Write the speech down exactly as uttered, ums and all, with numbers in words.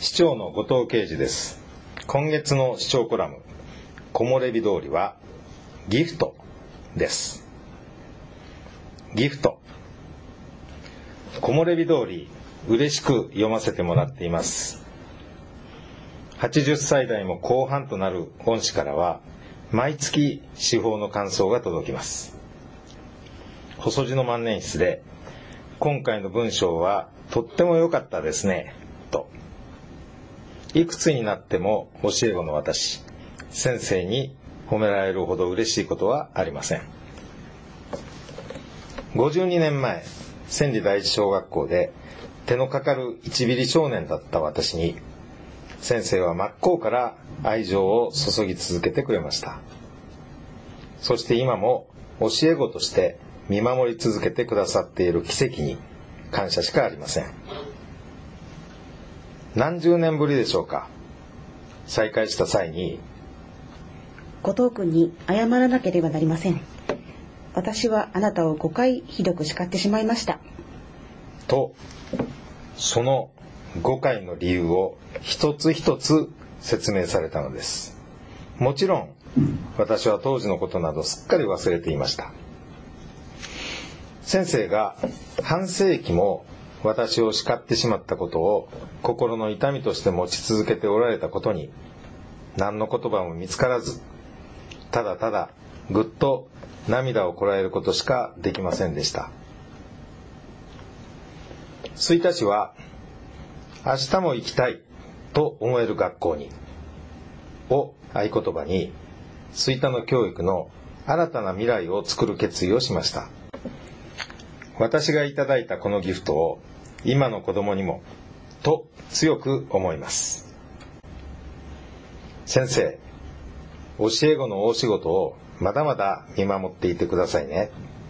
市長の後藤啓二です。今月の市長コラム、木漏れ日通りはギフトです。ギフト。木漏れ日通り、嬉しく読ませてもらっています。はちじゅっさい代も後半となる恩師からは、毎月司法の感想が届きます。細字の万年筆で、今回の文章はとっても良かったですね、と。いくつになっても教え子の私、先生に褒められるほど嬉しいことはありません。ごじゅうにねんまえ、千里第一小学校で手のかかる一ビリ少年だった私に、先生は真っ向から愛情を注ぎ続けてくれました。そして今も教え子として見守り続けてくださっている奇跡に感謝しかありません。何十年ぶりでしょうか。再会した際に、 後藤君に謝らなければなりません。私はあなたをごかいひどく叱ってしまいました。 と、そのごかいの理由を一つ一つ説明されたのです。もちろん、私は当時のことなどすっかり忘れていました。先生が半世紀も私を叱ってしまったことを心の痛みとして持ち続けておられたことに、何の言葉も見つからず、ただただぐっと涙をこらえることしかできませんでした。吹田市は、明日も行きたいと思える学校にを合言葉に、吹田の教育の新たな未来を作る決意をしました。私がいただいたこのギフトを今の子供にもと強く思います。先生、教え子の大仕事をまだまだ見守っていてくださいね。